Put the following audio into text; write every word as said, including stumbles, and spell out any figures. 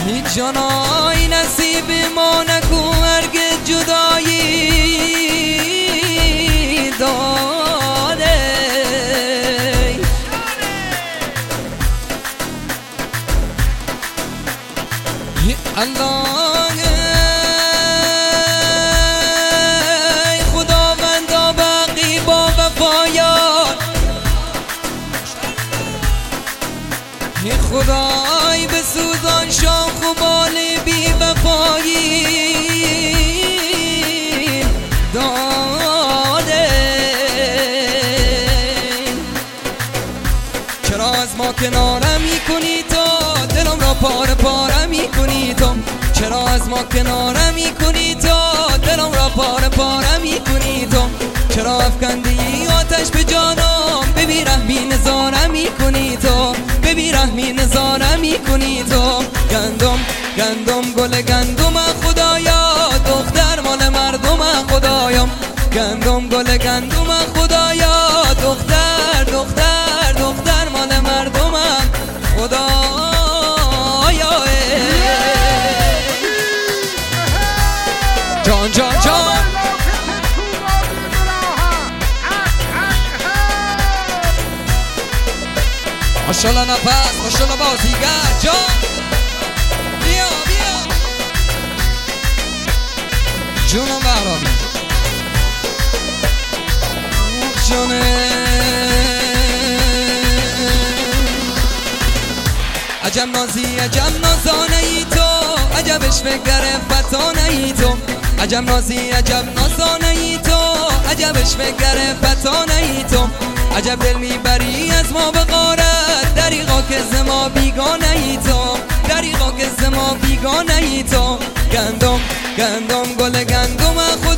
هیچ جانای نصیب ما نکو هرگز جدایی داده الله خداوندا باقی با وفایان خدای بسوزان شاخ و بال بی وفایی داده چرا از ما کناره میکنی تو دلم را پاره پاره میکنی تو چرا از ما کناره میکنی تو دلم را پاره پاره میکنی تو چرا افکندی آتش به جانم ببی رحمی نظاره میکنی تو ببی رحمی نظاره میکنی تو گندم گندم گل گندم خدایا دختر مال مردم خدایا گندم گل گندم خدایا دختر دختر دختر مال مردم خدایا جان جان جان ماشالله نفس ماشالله بازیگر جان بیا بیا جونم بهرامی جانه عجب نازی عجب نازانه ای تو عجبش فکر فتانه ای تو عجب نازی عجب نازانه ای تو عجبش فکر فتانه ای تو عجب دل میبری از ما به غارت دریغا که ز ما بیگانه ای تو دریغا که ز ما بیگانه ای تو گندم گندم گل گندم